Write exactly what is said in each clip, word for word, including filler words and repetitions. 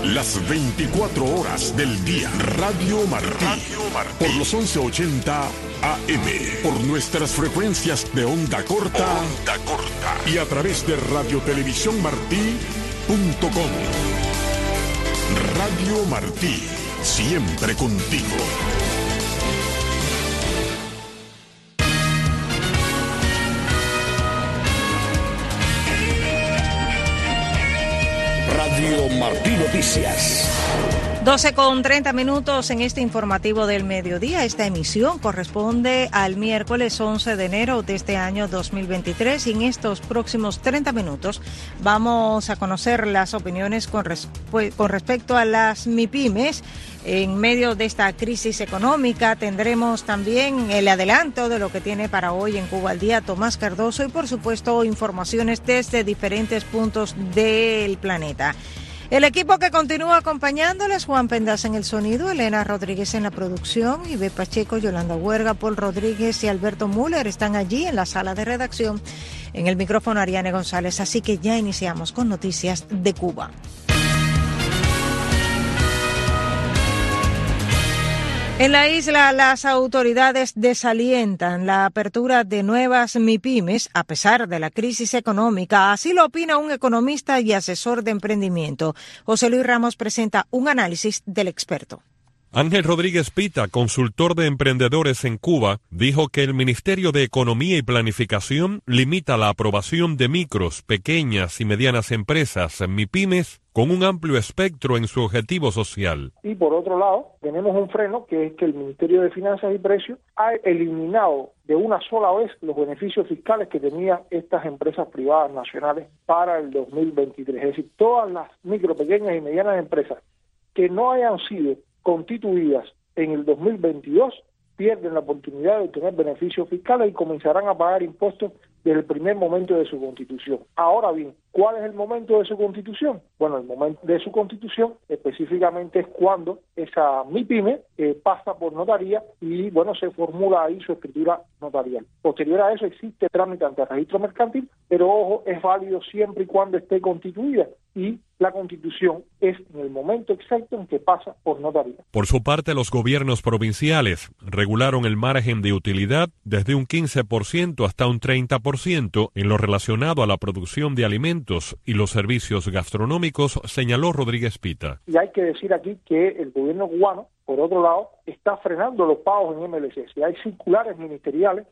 Las veinticuatro horas del día. Radio Martí. Radio Martí. Por los once ochenta A M. Por nuestras frecuencias de onda corta. Onda corta. Y a través de radio televisión martí punto com. Radio Martí. Siempre contigo. Radio Martí Noticias. doce con treinta minutos en este informativo del mediodía. Esta emisión corresponde al miércoles once de enero de este año dos mil veintitrés y en estos próximos treinta minutos vamos a conocer las opiniones con, res- con respecto a las MIPYMES. En medio de esta crisis económica tendremos también el adelanto de lo que tiene para hoy en Cuba al Día Tomás Cardoso y por supuesto informaciones desde diferentes puntos del planeta. El equipo que continúa acompañándoles: Juan Pendas en el sonido, Elena Rodríguez en la producción, Ibe Pacheco, Yolanda Huerga, Paul Rodríguez y Alberto Müller están allí en la sala de redacción. En el micrófono Ariane González, así que ya iniciamos con noticias de Cuba. En la isla, las autoridades desalientan la apertura de nuevas MIPYMES a pesar de la crisis económica. Así lo opina un economista y asesor de emprendimiento. José Luis Ramos presenta un análisis del experto. Ángel Rodríguez Pita, consultor de emprendedores en Cuba, dijo que el Ministerio de Economía y Planificación limita la aprobación de micros, pequeñas y medianas empresas, MIPYMES, con un amplio espectro en su objetivo social. Y por otro lado, tenemos un freno que es que el Ministerio de Finanzas y Precios ha eliminado de una sola vez los beneficios fiscales que tenían estas empresas privadas nacionales para el dos mil veintitrés. Es decir, todas las micro, pequeñas y medianas empresas que no hayan sido constituidas en el dos mil veintidós pierden la oportunidad de obtener beneficios fiscales y comenzarán a pagar impuestos desde el primer momento de su constitución. Ahora bien, ¿cuál es el momento de su constitución? Bueno, el momento de su constitución específicamente es cuando esa MIPYME eh, pasa por notaría y, bueno, se formula ahí su escritura notarial. Posterior a eso existe trámite ante el registro mercantil, pero ojo, es válido siempre y cuando esté constituida y la constitución es en el momento exacto en que pasa por notaría. Por su parte, los gobiernos provinciales regularon el margen de utilidad desde un quince por ciento hasta un treinta por ciento en lo relacionado a la producción de alimentos y los servicios gastronómicos, señaló Rodríguez Pita. Y hay que decir aquí que el gobierno cubano, por otro lado, está frenando los pagos en M L C. Si hay circulares ministeriales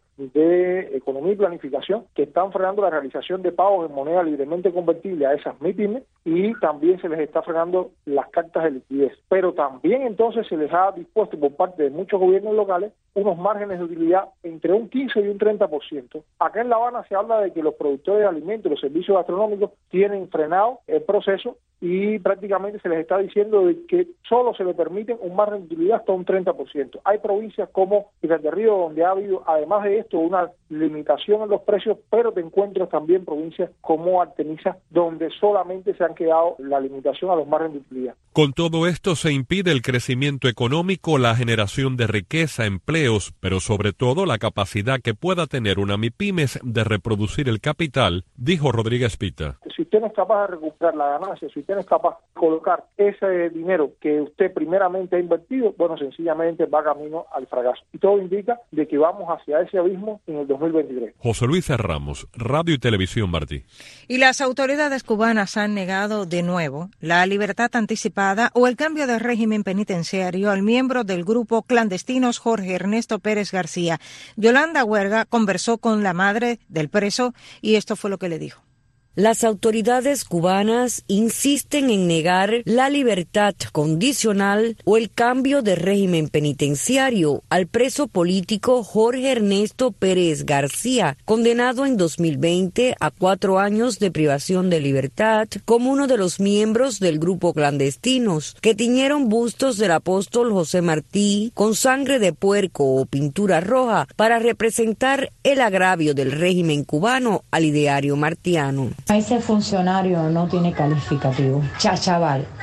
de Economía y Planificación que están frenando la realización de pagos en moneda libremente convertible a esas MIPYMES y también se les está frenando las cartas de liquidez. Pero también entonces se les ha dispuesto por parte de muchos gobiernos locales unos márgenes de utilidad entre un quince y un treinta por ciento. Acá en La Habana se habla de que los productores de alimentos y los servicios gastronómicos tienen frenado el proceso y prácticamente se les está diciendo de que solo se le permiten un margen de utilidad hasta un treinta por ciento. Hay provincias como Pinar del Río donde ha habido, además de esto, una limitación en los precios, pero te encuentras también provincias como Artemisa donde solamente se han quedado la limitación a los márgenes de utilidad. Con todo esto se impide el crecimiento económico, la generación de riqueza, empleos, pero sobre todo la capacidad que pueda tener una MIPYMES de reproducir el capital, dijo Rodríguez Pita. Si usted no es capaz de recuperar la ganancia, si usted no es capaz de colocar ese dinero que usted primeramente ha invertido, bueno, sencillamente va camino al fracaso. Y todo indica de que vamos hacia ese abismo en el dos mil veintitrés. José Luis Ramos, Radio y Televisión Martí. Y las autoridades cubanas han negado de nuevo la libertad anticipada o el cambio de régimen penitenciario al miembro del grupo Clandestinos Jorge Ernesto Pérez García. Yolanda Huerga conversó con la madre del preso y esto fue lo que le dijo. Las autoridades cubanas insisten en negar la libertad condicional o el cambio de régimen penitenciario al preso político Jorge Ernesto Pérez García, condenado en dos mil veinte a cuatro años de privación de libertad como uno de los miembros del grupo Clandestinos, que tiñeron bustos del apóstol José Martí con sangre de puerco o pintura roja para representar el agravio del régimen cubano al ideario martiano. Ese funcionario no tiene calificativo. Chachaval.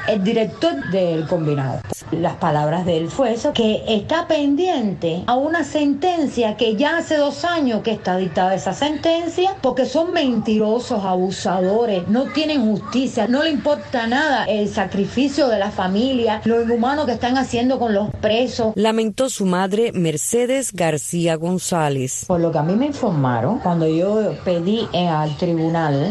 el director del combinado. Las palabras de él fue eso, que está pendiente a una sentencia que ya hace dos años que está dictada esa sentencia, porque son mentirosos, abusadores, no tienen justicia, no le importa nada el sacrificio de la familia, lo inhumano que están haciendo con los presos. Lamentó su madre Mercedes García González. Por lo que a mí me informaron, cuando yo pedí al tribunal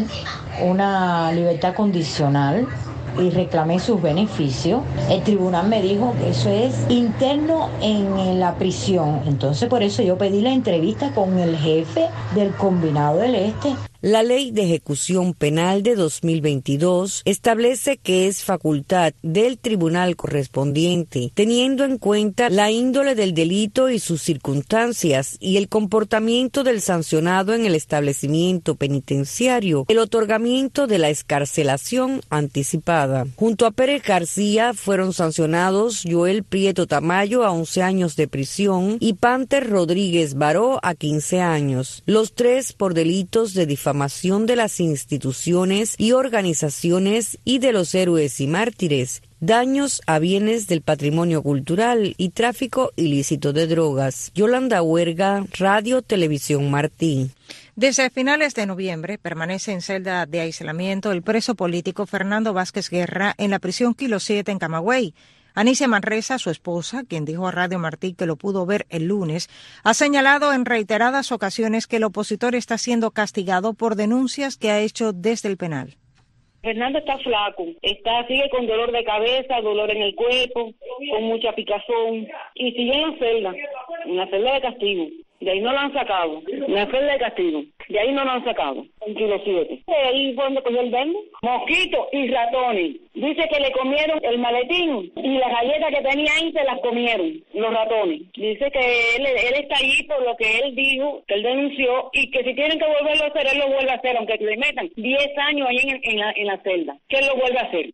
una libertad condicional y reclamé sus beneficios, el tribunal me dijo que eso es interno en la prisión. Entonces por eso yo pedí la entrevista con el jefe del Combinado del Este. La Ley de Ejecución Penal de dos mil veintidós establece que es facultad del tribunal correspondiente, teniendo en cuenta la índole del delito y sus circunstancias y el comportamiento del sancionado en el establecimiento penitenciario, el otorgamiento de la excarcelación anticipada. Junto a Pérez García fueron sancionados Joel Prieto Tamayo a once años de prisión y Panter Rodríguez Baró a quince años, los tres por delitos de difamación de las instituciones y organizaciones y de los héroes y mártires, daños a bienes del patrimonio cultural y tráfico ilícito de drogas. Yolanda Huerga, Radio Televisión Martí. Desde finales de noviembre permanece en celda de aislamiento el preso político Fernando Vázquez Guerra en la prisión Kilo siete en Camagüey. Anicia Manresa, su esposa, quien dijo a Radio Martí que lo pudo ver el lunes, ha señalado en reiteradas ocasiones que el opositor está siendo castigado por denuncias que ha hecho desde el penal. Fernando está flaco, está sigue con dolor de cabeza, dolor en el cuerpo, con mucha picazón, y sigue en la celda, en la celda de castigo. De ahí no lo han sacado, en la celda de castigo. De ahí no lo han sacado, en Kilo siete. De ahí fue donde cogió el dengue. Mosquitos y ratones. Dice que le comieron el maletín y las galletas que tenía ahí se las comieron los ratones. Dice que él, él está allí por lo que él dijo, que él denunció, y que si tienen que volverlo a hacer, él lo vuelve a hacer, aunque le metan diez años ahí en, en, la, en la celda, que él lo vuelve a hacer.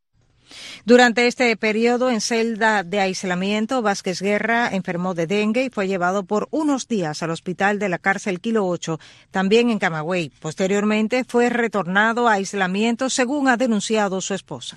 Durante este periodo en celda de aislamiento, Vázquez Guerra enfermó de dengue y fue llevado por unos días al hospital de la cárcel Kilo ocho, también en Camagüey. Posteriormente fue retornado a aislamiento, según ha denunciado su esposa.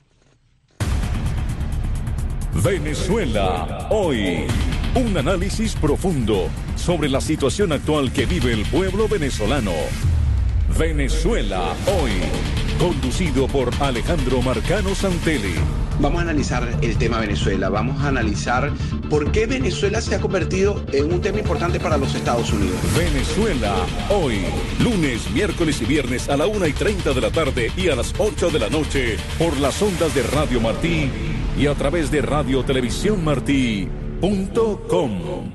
Venezuela hoy. Un análisis profundo sobre la situación actual que vive el pueblo venezolano. Venezuela hoy. Conducido por Alejandro Marcano Santelli. Vamos a analizar el tema Venezuela, vamos a analizar por qué Venezuela se ha convertido en un tema importante para los Estados Unidos. Venezuela hoy, lunes, miércoles y viernes a la una y treinta de la tarde y a las ocho de la noche por las ondas de Radio Martí y a través de radio televisión martí punto com.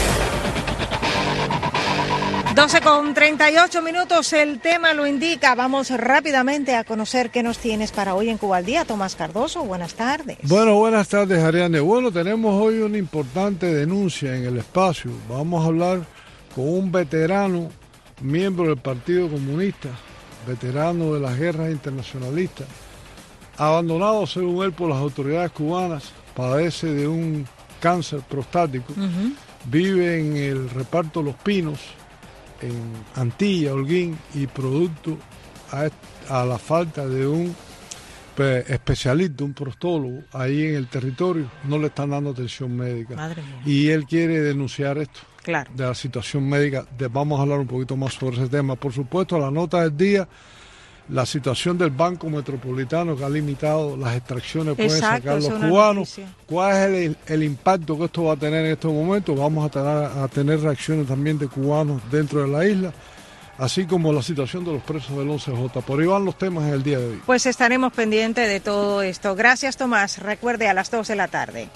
doce con treinta y ocho minutos, el tema lo indica. Vamos rápidamente a conocer qué nos tienes para hoy en Cuba al Día. Tomás Cardoso, buenas tardes. Bueno, buenas tardes, Ariane. Bueno, tenemos hoy una importante denuncia en el espacio. Vamos a hablar con un veterano, miembro del Partido Comunista, veterano de las guerras internacionalistas, abandonado según él por las autoridades cubanas, padece de un cáncer prostático, uh-huh. Vive en el reparto Los Pinos, en Antilla, Holguín, y producto a, a la falta de un pues, especialista, un prostólogo ahí en el territorio, no le están dando atención médica. Madre mía. Y él quiere denunciar esto, claro, de la situación médica. De, vamos a hablar un poquito más sobre ese tema. Por supuesto, la nota del día, la situación del Banco Metropolitano, que ha limitado las extracciones que pueden sacar los cubanos. ¿Cuál es el, el impacto que esto va a tener en estos momentos? Vamos a tener, a tener reacciones también de cubanos dentro de la isla, así como la situación de los presos del once J. Por ahí van los temas en el día de hoy. Pues estaremos pendientes de todo esto. Gracias, Tomás. Recuerde, a las dos de la tarde.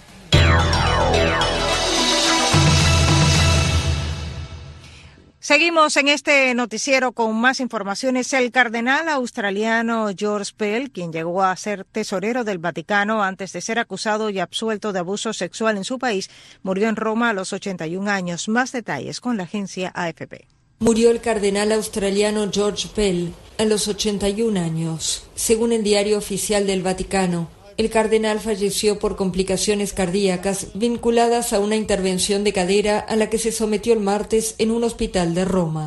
Seguimos en este noticiero con más informaciones. El cardenal australiano George Pell, quien llegó a ser tesorero del Vaticano antes de ser acusado y absuelto de abuso sexual en su país, murió en Roma a los ochenta y un años. Más detalles con la agencia A F P. Murió el cardenal australiano George Pell a los ochenta y un años. Según el Diario Oficial del Vaticano, el cardenal falleció por complicaciones cardíacas vinculadas a una intervención de cadera a la que se sometió el martes en un hospital de Roma.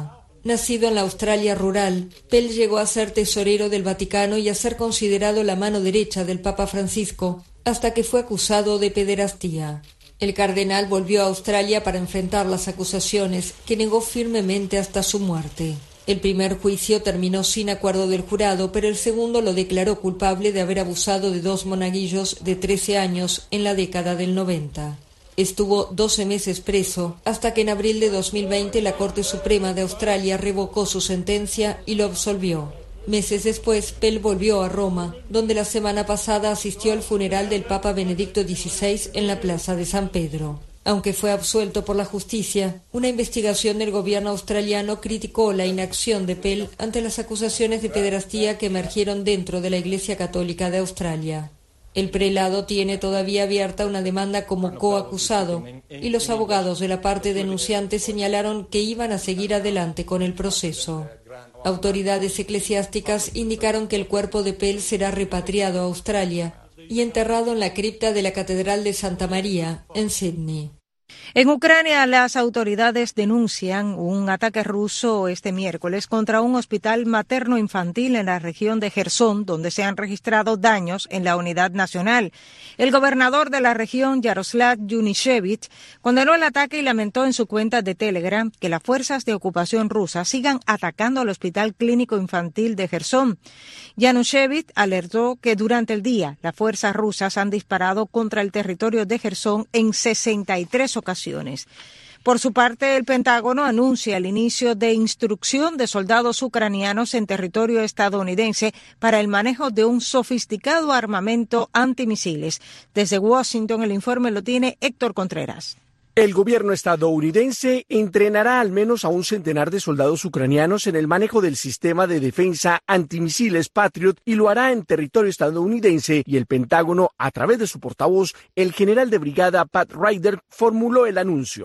Nacido en la Australia rural, Pell llegó a ser tesorero del Vaticano y a ser considerado la mano derecha del Papa Francisco, hasta que fue acusado de pederastía. El cardenal volvió a Australia para enfrentar las acusaciones, que negó firmemente hasta su muerte. El primer juicio terminó sin acuerdo del jurado, pero el segundo lo declaró culpable de haber abusado de dos monaguillos de trece años en la década del noventa. Estuvo doce meses preso, hasta que en abril de dos mil veinte la Corte Suprema de Australia revocó su sentencia y lo absolvió. Meses después, Pell volvió a Roma, donde la semana pasada asistió al funeral del Papa Benedicto dieciséis en la Plaza de San Pedro. Aunque fue absuelto por la justicia, una investigación del gobierno australiano criticó la inacción de Pell ante las acusaciones de pederastía que emergieron dentro de la Iglesia Católica de Australia. El prelado tiene todavía abierta una demanda como coacusado y los abogados de la parte denunciante señalaron que iban a seguir adelante con el proceso. Autoridades eclesiásticas indicaron que el cuerpo de Pell será repatriado a Australia y enterrado en la cripta de la Catedral de Santa María, en Sydney. En Ucrania, las autoridades denuncian un ataque ruso este miércoles contra un hospital materno-infantil en la región de Jersón, donde se han registrado daños en la unidad nacional. El gobernador de la región, Yaroslav Yunishevich, condenó el ataque y lamentó en su cuenta de Telegram que las fuerzas de ocupación rusas sigan atacando al hospital clínico infantil de Jersón. Yanushevich alertó que durante el día las fuerzas rusas han disparado contra el territorio de Jersón en sesenta y tres ocasiones. Por su parte, el Pentágono anuncia el inicio de instrucción de soldados ucranianos en territorio estadounidense para el manejo de un sofisticado armamento antimisiles. Desde Washington, el informe lo tiene Héctor Contreras. El gobierno estadounidense entrenará al menos a un centenar de soldados ucranianos en el manejo del sistema de defensa antimisiles Patriot y lo hará en territorio estadounidense, y el Pentágono, a través de su portavoz, el general de brigada Pat Ryder, formuló el anuncio.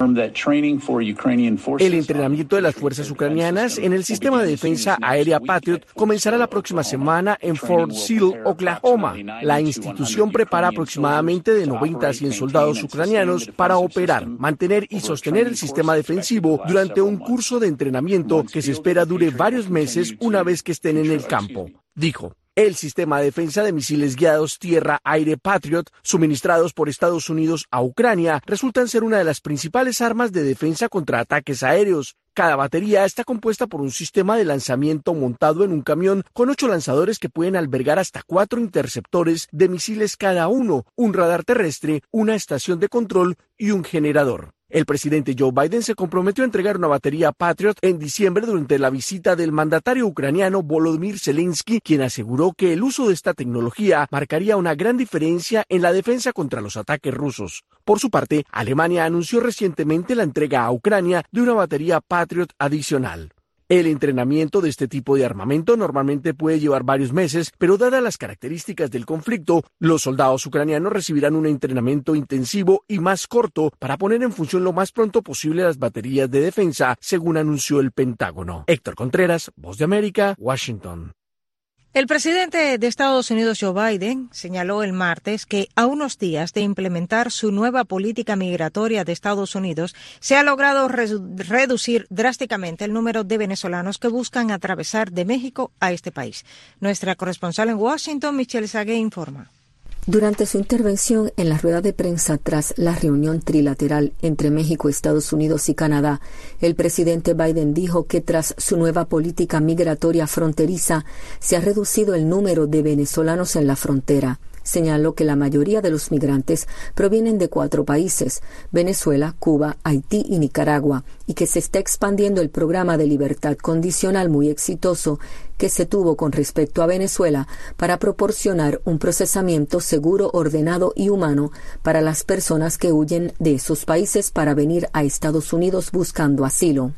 El entrenamiento de las fuerzas ucranianas en el sistema de defensa aérea Patriot comenzará la próxima semana en Fort Sill, Oklahoma. La institución prepara aproximadamente de noventa a cien soldados ucranianos para operar, mantener y sostener el sistema defensivo durante un curso de entrenamiento que se espera dure varios meses una vez que estén en el campo, dijo. El sistema de defensa de misiles guiados tierra-aire Patriot, suministrados por Estados Unidos a Ucrania, resultan ser una de las principales armas de defensa contra ataques aéreos. Cada batería está compuesta por un sistema de lanzamiento montado en un camión con ocho lanzadores que pueden albergar hasta cuatro interceptores de misiles cada uno, un radar terrestre, una estación de control y un generador. El presidente Joe Biden se comprometió a entregar una batería Patriot en diciembre durante la visita del mandatario ucraniano Volodymyr Zelensky, quien aseguró que el uso de esta tecnología marcaría una gran diferencia en la defensa contra los ataques rusos. Por su parte, Alemania anunció recientemente la entrega a Ucrania de una batería Patriot adicional. El entrenamiento de este tipo de armamento normalmente puede llevar varios meses, pero dadas las características del conflicto, los soldados ucranianos recibirán un entrenamiento intensivo y más corto para poner en función lo más pronto posible las baterías de defensa, según anunció el Pentágono. Héctor Contreras, Voz de América, Washington. El presidente de Estados Unidos, Joe Biden, señaló el martes que a unos días de implementar su nueva política migratoria de Estados Unidos, se ha logrado redu- reducir drásticamente el número de venezolanos que buscan atravesar de México a este país. Nuestra corresponsal en Washington, Michelle Sagué, informa. Durante su intervención en la rueda de prensa tras la reunión trilateral entre México, Estados Unidos y Canadá, el presidente Biden dijo que tras su nueva política migratoria fronteriza se ha reducido el número de venezolanos en la frontera. Señaló que la mayoría de los migrantes provienen de cuatro países, Venezuela, Cuba, Haití y Nicaragua, y que se está expandiendo el programa de libertad condicional muy exitoso que se tuvo con respecto a Venezuela para proporcionar un procesamiento seguro, ordenado y humano para las personas que huyen de esos países para venir a Estados Unidos buscando asilo.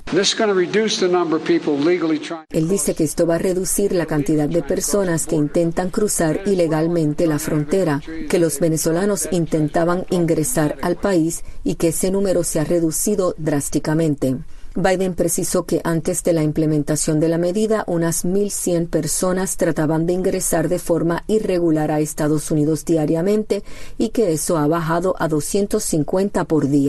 Él dice que esto va a reducir la cantidad de personas que intentan cruzar ilegalmente la frontera, que los venezolanos intentaban ingresar al país y que ese número se ha reducido drásticamente. Biden precisó que antes de la implementación de la medida, unas mil cien personas trataban de ingresar de forma irregular a Estados Unidos diariamente y que eso ha bajado a doscientos cincuenta por día.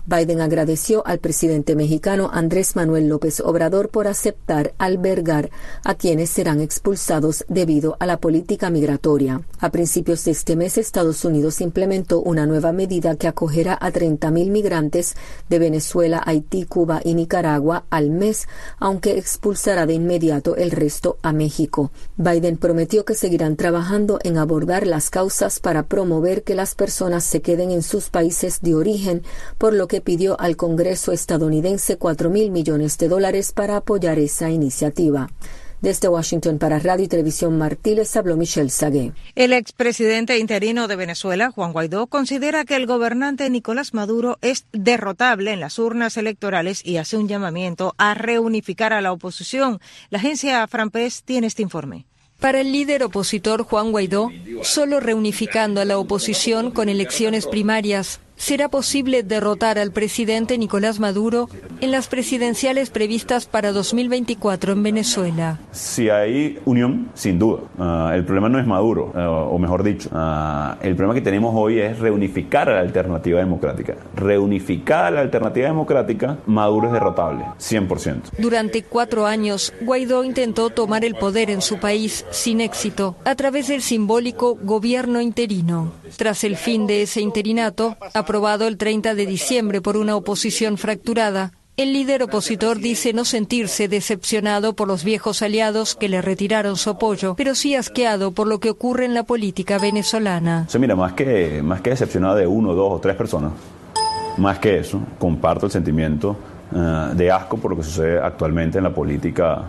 Biden agradeció al presidente mexicano Andrés Manuel López Obrador por aceptar albergar a quienes serán expulsados debido a la política migratoria. A principios de este mes, Estados Unidos implementó una nueva medida que acogerá a treinta mil migrantes de Venezuela, Haití, Cuba y Nicaragua al mes, aunque expulsará de inmediato el resto a México. Biden prometió que seguirán trabajando en abordar las causas para promover que las personas se queden en sus países de origen, por lo que pidió al Congreso estadounidense cuatro mil millones de dólares para apoyar esa iniciativa. Desde Washington para Radio y Televisión Martí les habló Michelle Sagué. El expresidente interino de Venezuela, Juan Guaidó, considera que el gobernante Nicolás Maduro es derrotable en las urnas electorales y hace un llamamiento a reunificar a la oposición. La agencia Frampress tiene este informe. Para el líder opositor Juan Guaidó, solo reunificando a la oposición con elecciones primarias será posible derrotar al presidente Nicolás Maduro en las presidenciales previstas para dos mil veinticuatro en Venezuela. Si hay unión, sin duda. Uh, el problema no es Maduro, uh, o mejor dicho, uh, el problema que tenemos hoy es reunificar a la alternativa democrática. Reunificada a la alternativa democrática, Maduro es derrotable, cien por ciento. Durante cuatro años, Guaidó intentó tomar el poder en su país sin éxito, a través del simbólico gobierno interino. Tras el fin de ese interinato, aprobado el treinta de diciembre por una oposición fracturada, el líder opositor dice no sentirse decepcionado por los viejos aliados que le retiraron su apoyo, pero sí asqueado por lo que ocurre en la política venezolana. O sea, mira, más que, más que decepcionado de uno, dos o tres personas, más que eso, comparto el sentimiento uh, de asco por lo que sucede actualmente en la política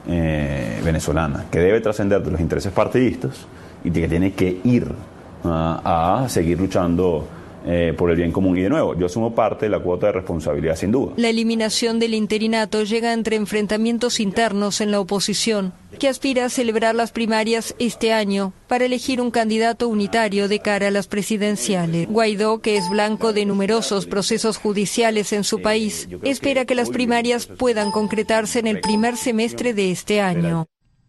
eh, venezolana, que debe trascender de los intereses partidistas y que tiene que ir uh, a seguir luchando Eh, por el bien común. Y de nuevo, yo asumo parte de la cuota de responsabilidad, sin duda. La eliminación del interinato llega entre enfrentamientos internos en la oposición, que aspira a celebrar las primarias este año para elegir un candidato unitario de cara a las presidenciales. Guaidó, que es blanco de numerosos procesos judiciales en su país, espera que las primarias puedan concretarse en el primer semestre de este año.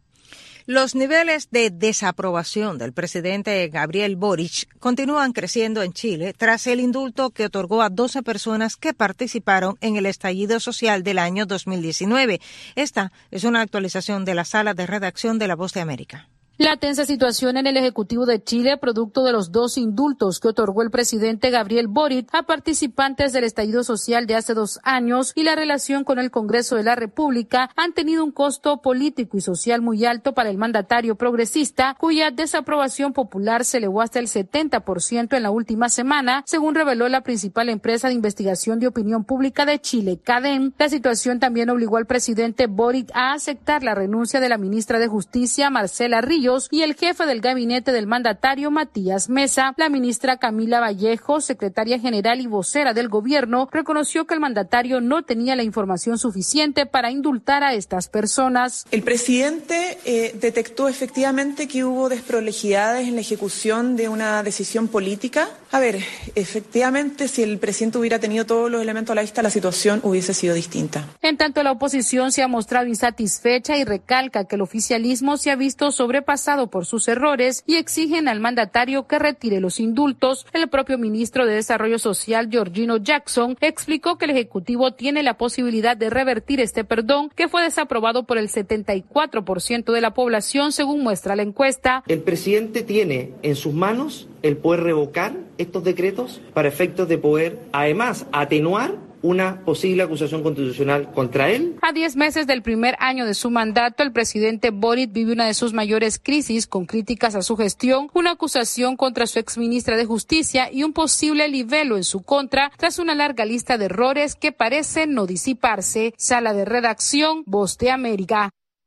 Los niveles de desaprobación del presidente Gabriel Boric continúan creciendo en Chile tras el indulto que otorgó a doce personas que participaron en el estallido social del año dos mil diecinueve. Esta es una actualización de la sala de redacción de La Voz de América. La tensa situación en el Ejecutivo de Chile, producto de los dos indultos que otorgó el presidente Gabriel Boric a participantes del estallido social de hace dos años y la relación con el Congreso de la República, han tenido un costo político y social muy alto para el mandatario progresista, cuya desaprobación popular se elevó hasta el setenta por ciento en la última semana, según reveló la principal empresa de investigación de opinión pública de Chile, CADEM. La situación también obligó al presidente Boric a aceptar la renuncia de la ministra de Justicia, Marcela Ríos, y el jefe del gabinete del mandatario, Matías Mesa. La ministra Camila Vallejo, secretaria general y vocera del gobierno, reconoció que el mandatario no tenía la información suficiente para indultar a estas personas. El presidente eh, detectó efectivamente que hubo desprolijidades en la ejecución de una decisión política. A ver, efectivamente, si el presidente hubiera tenido todos los elementos a la vista, la situación hubiese sido distinta. En tanto, la oposición se ha mostrado insatisfecha y recalca que el oficialismo se ha visto sobrepasado por sus errores y exigen al mandatario que retire los indultos. El propio ministro de Desarrollo Social, Georgino Jackson, explicó que el Ejecutivo tiene la posibilidad de revertir este perdón, que fue desaprobado por el setenta y cuatro por ciento de la población, según muestra la encuesta. El presidente tiene en sus manos el poder revocar estos decretos para efectos de poder, además, atenuar una posible acusación constitucional contra él. A diez meses del primer año de su mandato, el presidente Boric vive una de sus mayores crisis, con críticas a su gestión, una acusación contra su exministra de Justicia y un posible libelo en su contra, tras una larga lista de errores que parecen no disiparse. Sala de redacción, Voz de América.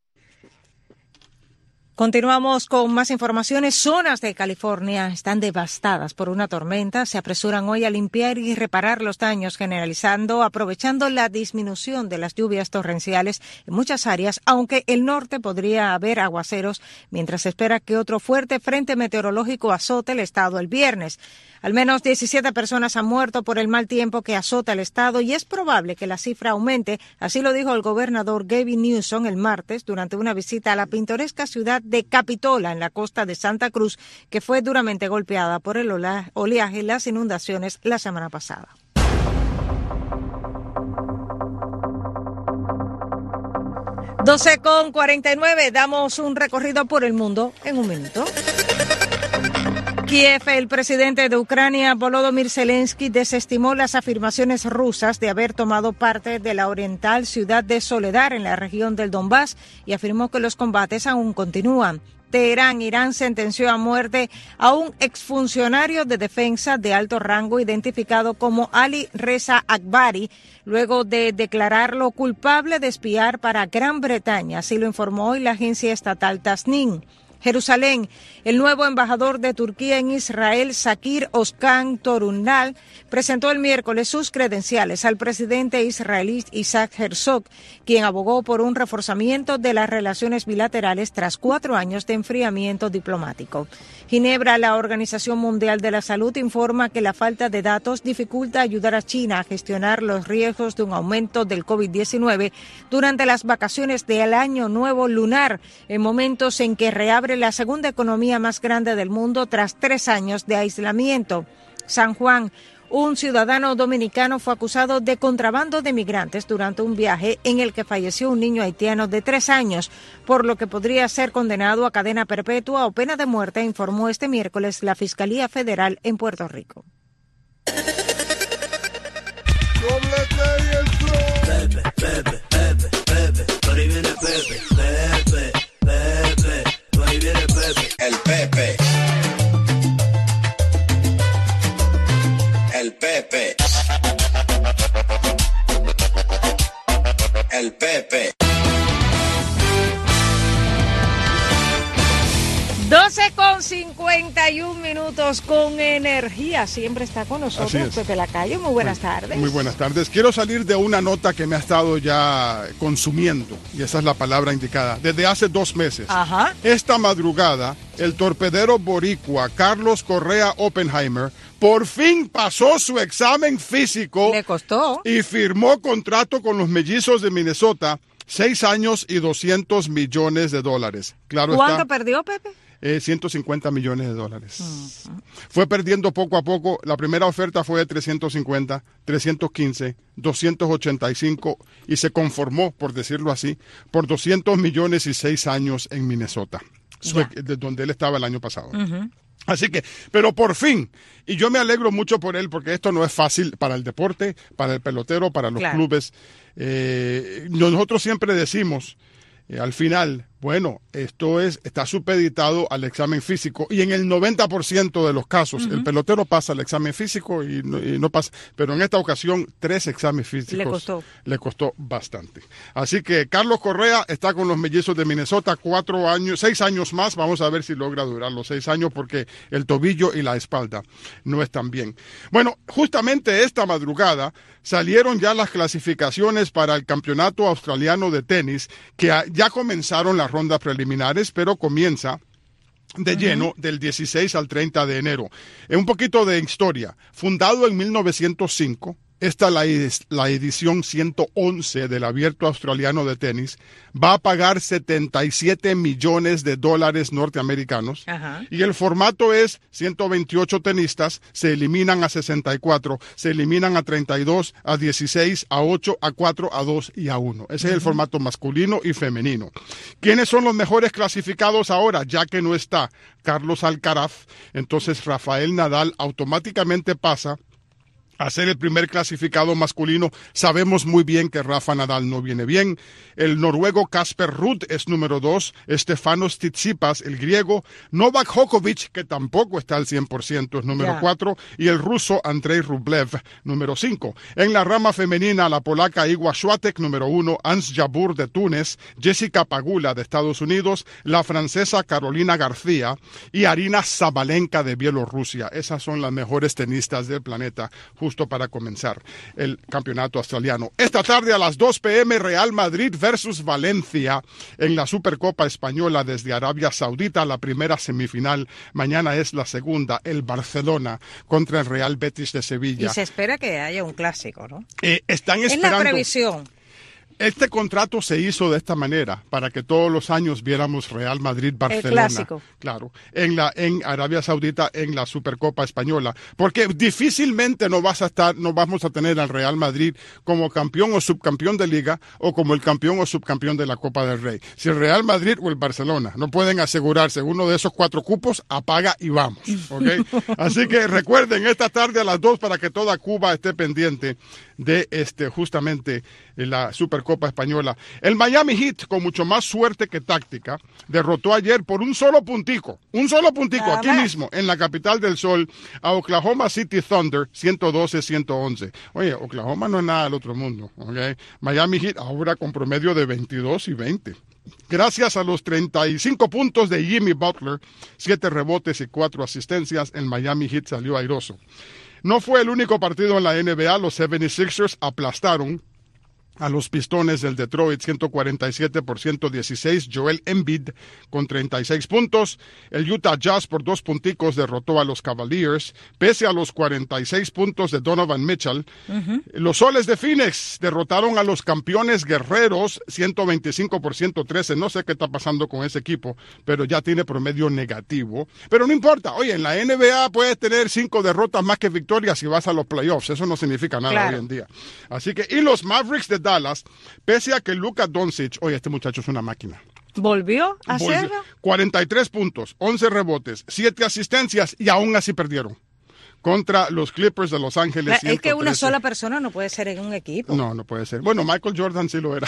Continuamos con más informaciones. Zonas de California están devastadas por una tormenta. Se apresuran hoy a limpiar y reparar los daños, generalizando, aprovechando la disminución de las lluvias torrenciales en muchas áreas, aunque el norte podría haber aguaceros, mientras se espera que otro fuerte frente meteorológico azote el estado el viernes. Al menos diecisiete personas han muerto por el mal tiempo que azota el estado y es probable que la cifra aumente. Así lo dijo el gobernador Gavin Newsom el martes durante una visita a la pintoresca ciudad de Capitola, en la costa de Santa Cruz, que fue duramente golpeada por el oleaje y las inundaciones la semana pasada. doce con cuarenta y nueve, damos un recorrido por el mundo en un minuto. Kiev, el presidente de Ucrania, Volodymyr Zelensky, desestimó las afirmaciones rusas de haber tomado parte de la oriental ciudad de Soledar en la región del Donbass y afirmó que los combates aún continúan. Teherán, Irán sentenció a muerte a un exfuncionario de defensa de alto rango identificado como Ali Reza Akbari, luego de declararlo culpable de espiar para Gran Bretaña, así lo informó hoy la agencia estatal Tasnim. Jerusalén, el nuevo embajador de Turquía en Israel, Zakir Özkan Torunal, presentó el miércoles sus credenciales al presidente israelí Isaac Herzog, quien abogó por un reforzamiento de las relaciones bilaterales tras cuatro años de enfriamiento diplomático. Ginebra, la Organización Mundial de la Salud, informa que la falta de datos dificulta ayudar a China a gestionar los riesgos de un aumento del COVID diecinueve durante las vacaciones del Año Nuevo Lunar, en momentos en que reabre la segunda economía más grande del mundo tras tres años de aislamiento. San Juan, un ciudadano dominicano fue acusado de contrabando de migrantes durante un viaje en el que falleció un niño haitiano de tres años, por lo que podría ser condenado a cadena perpetua o pena de muerte, informó este miércoles la Fiscalía Federal en Puerto Rico. Pepe, Pepe, Pepe, Pepe, por ahí viene Pepe, Pepe, Pepe, por ahí viene Pepe. El Pepe. El Pepe. El Pepe. doce con cincuenta y un minutos con energía. Siempre está con nosotros Pepe Lacayo. Muy buenas tardes. Muy buenas tardes. Quiero salir de una nota que me ha estado ya consumiendo, y esa es la palabra indicada, desde hace dos meses. Ajá. Esta madrugada, el torpedero boricua Carlos Correa Oppenheimer por fin pasó su examen físico. Le costó. Y firmó contrato con los Mellizos de Minnesota, seis años y doscientos millones de dólares. Claro ¿Cuánto está, perdió, Pepe? Eh, ciento cincuenta millones de dólares. Uh-huh. Fue perdiendo poco a poco. La primera oferta fue de trescientos cincuenta, trescientos quince, doscientos ochenta y cinco y se conformó, por decirlo así, por doscientos millones y seis años en Minnesota, yeah. de donde él estaba el año pasado. Uh-huh. Así que, pero por fin, y yo me alegro mucho por él, porque esto no es fácil para el deporte, para el pelotero, para los claro. clubes. Eh, nosotros siempre decimos, eh, al final, bueno, esto es está supeditado al examen físico y en el noventa por ciento de los casos uh-huh. el pelotero pasa el examen físico y no, y no pasa, pero en esta ocasión tres exámenes físicos le costó. le costó bastante. Así que Carlos Correa está con los Mellizos de Minnesota cuatro años, seis años más, vamos a ver si logra durar los seis años porque el tobillo y la espalda no están bien. Bueno, justamente esta madrugada salieron ya las clasificaciones para el Campeonato Australiano de Tenis, que ya comenzaron las rondas preliminares, pero comienza de uh-huh. lleno del dieciséis al treinta de enero. En un poquito de historia, fundado en mil novecientos cinco, esta es la, la edición ciento once del Abierto Australiano de Tenis, va a pagar setenta y siete millones de dólares norteamericanos. Ajá. Y el formato es ciento veintiocho tenistas, se eliminan a sesenta y cuatro, se eliminan a treinta y dos, a dieciséis, a ocho, a cuatro, a dos y a uno. Ese uh-huh. es el formato masculino y femenino. ¿Quiénes son los mejores clasificados ahora? Ya que no está Carlos Alcaraz, entonces Rafael Nadal automáticamente pasa a ser el primer clasificado masculino. Sabemos muy bien que Rafa Nadal no viene bien. El noruego Casper Ruud es número dos. Stefanos Tsitsipas, el griego. Novak Djokovic, que tampoco está al cien por ciento, es número cuatro. Yeah. Y el ruso Andrei Rublev, número cinco. En la rama femenina, la polaca Iga Swiatek, número uno. Ans Jabeur de Túnez. Jessica Pagula de Estados Unidos. La francesa Carolina García. Y Arina Sabalenka de Bielorrusia. Esas son las mejores tenistas del planeta, justo para comenzar el campeonato australiano. Esta tarde a las dos pe eme, Real Madrid versus Valencia en la Supercopa Española desde Arabia Saudita, la primera semifinal. Mañana es la segunda, el Barcelona contra el Real Betis de Sevilla. Y se espera que haya un clásico, ¿no? Eh, están esperando. Es la previsión. Este contrato se hizo de esta manera para que todos los años viéramos Real Madrid-Barcelona. El clásico. Claro, en la en Arabia Saudita en la Supercopa Española, porque difícilmente no vas a estar, no vamos a tener al Real Madrid como campeón o subcampeón de Liga o como el campeón o subcampeón de la Copa del Rey. Si el Real Madrid o el Barcelona no pueden asegurarse uno de esos cuatro cupos, apaga y vamos, ¿ok? Así que recuerden esta tarde a las dos para que toda Cuba esté pendiente de este justamente la Supercopa Española. El Miami Heat, con mucho más suerte que táctica, derrotó ayer por un solo puntico, un solo puntico, aquí mismo, en la capital del sol, a Oklahoma City Thunder, ciento doce a ciento once. Oye, Oklahoma no es nada del otro mundo, ¿ok? Miami Heat ahora con promedio de veintidós y veinte. Gracias a los treinta y cinco puntos de Jimmy Butler, siete rebotes y cuatro asistencias, el Miami Heat salió airoso. No fue el único partido en la N B A, los setenta y seis ers aplastaron a los Pistones del Detroit, ciento cuarenta y siete por ciento dieciséis, Joel Embiid con treinta y seis puntos. El Utah Jazz por dos punticos derrotó a los Cavaliers, pese a los cuarenta y seis puntos de Donovan Mitchell. Uh-huh. Los Soles de Phoenix derrotaron a los campeones guerreros, ciento veinticinco por ciento trece. No sé qué está pasando con ese equipo, pero ya tiene promedio negativo. Pero no importa, oye, en la N B A puedes tener cinco derrotas más que victorias si vas a los playoffs. Eso no significa nada claro. hoy en día. Así que, y los Mavericks de Dallas, pese a que Luka Doncic, oye, este muchacho es una máquina. ¿Volvió a hacerlo? cuarenta y tres puntos, once rebotes, siete asistencias y aún así perdieron contra los Clippers de Los Ángeles. Es que una sola persona no puede ser en un equipo. No, no puede ser. Bueno, Michael Jordan sí lo era.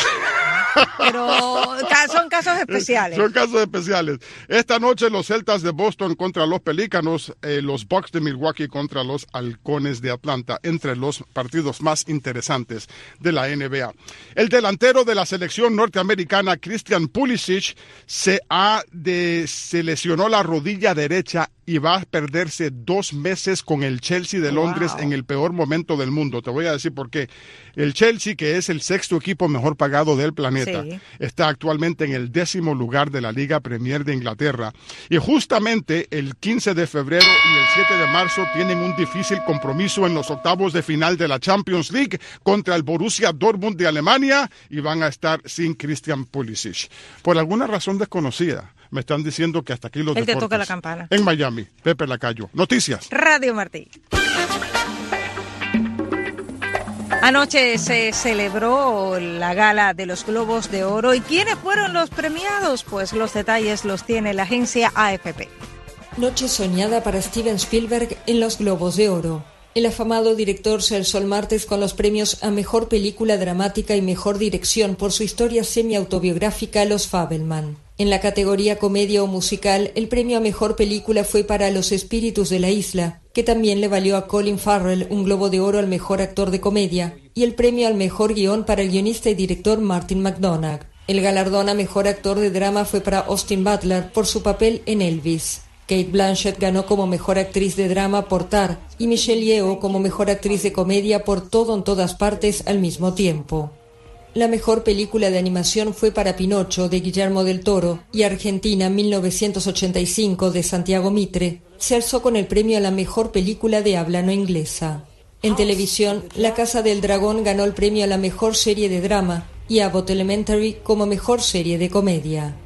Pero son casos especiales. Son casos especiales. Esta noche los Celtas de Boston contra los Pelícanos, eh, los Bucks de Milwaukee contra los Halcones de Atlanta, entre los partidos más interesantes de la N B A. El delantero de la selección norteamericana, Christian Pulisic, se, ha de, se lesionó la rodilla derecha y va a perderse dos meses con el Chelsea de Londres wow. en el peor momento del mundo. Te voy a decir por qué. El Chelsea, que es el sexto equipo mejor pagado del planeta, sí. está actualmente en el décimo lugar de la Liga Premier de Inglaterra. Y justamente el quince de febrero y el siete de marzo tienen un difícil compromiso en los octavos de final de la Champions League contra el Borussia Dortmund de Alemania y van a estar sin Christian Pulisic. Por alguna razón desconocida, me están diciendo que hasta aquí los Él deportes. te toca la campana. En Miami, Pepe Lacayo. Noticias. Radio Martí. Anoche se celebró la gala de los Globos de Oro. ¿Y quiénes fueron los premiados? Pues los detalles los tiene la agencia A F P. Noche soñada para Steven Spielberg en los Globos de Oro. El afamado director se alzó el martes con los premios a Mejor Película Dramática y Mejor Dirección por su historia semi-autobiográfica Los Fabelman. En la categoría comedia o musical, el premio a Mejor Película fue para Los Espíritus de la Isla, que también le valió a Colin Farrell un Globo de Oro al Mejor Actor de Comedia, y el premio al Mejor Guión para el guionista y director Martin McDonagh. El galardón a Mejor Actor de Drama fue para Austin Butler por su papel en Elvis. Cate Blanchett ganó como Mejor Actriz de Drama por Tar y Michelle Yeoh como Mejor Actriz de Comedia por Todo en Todas Partes al mismo tiempo. La mejor película de animación fue para Pinocho, de Guillermo del Toro, y Argentina mil novecientos ochenta y cinco, de Santiago Mitre, se alzó con el premio a la mejor película de habla no inglesa. En televisión, La Casa del Dragón ganó el premio a la mejor serie de drama y Abbott Elementary como mejor serie de comedia.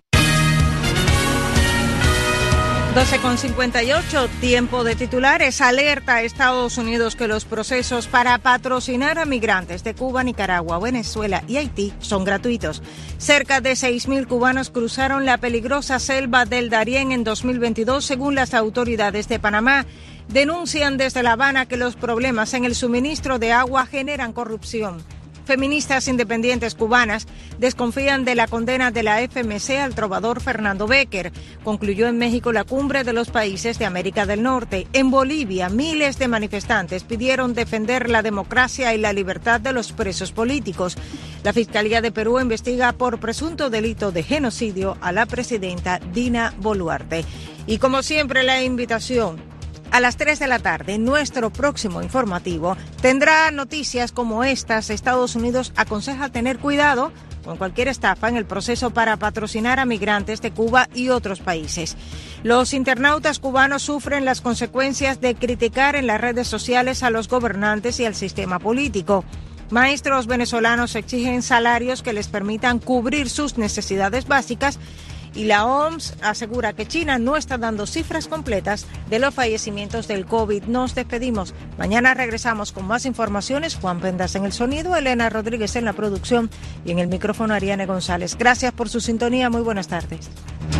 doce con cincuenta y ocho, tiempo de titulares. Alerta a Estados Unidos que los procesos para patrocinar a migrantes de Cuba, Nicaragua, Venezuela y Haití son gratuitos. Cerca de seis mil cubanos cruzaron la peligrosa selva del Darién en dos mil veintidós, según las autoridades de Panamá. Denuncian desde La Habana que los problemas en el suministro de agua generan corrupción. Feministas independientes cubanas desconfían de la condena de la F M C al trovador Fernando Bécquer. Concluyó en México la cumbre de los países de América del Norte. En Bolivia, miles de manifestantes pidieron defender la democracia y la libertad de los presos políticos. La Fiscalía de Perú investiga por presunto delito de genocidio a la presidenta Dina Boluarte. Y como siempre, la invitación. A las tres de la tarde, nuestro próximo informativo tendrá noticias como estas. Estados Unidos aconseja tener cuidado con cualquier estafa en el proceso para patrocinar a migrantes de Cuba y otros países. Los internautas cubanos sufren las consecuencias de criticar en las redes sociales a los gobernantes y al sistema político. Maestros venezolanos exigen salarios que les permitan cubrir sus necesidades básicas y la O M S asegura que China no está dando cifras completas de los fallecimientos del COVID. Nos despedimos. Mañana regresamos con más informaciones. Juan Pendas en el sonido, Elena Rodríguez en la producción y en el micrófono Ariane González. Gracias por su sintonía. Muy buenas tardes.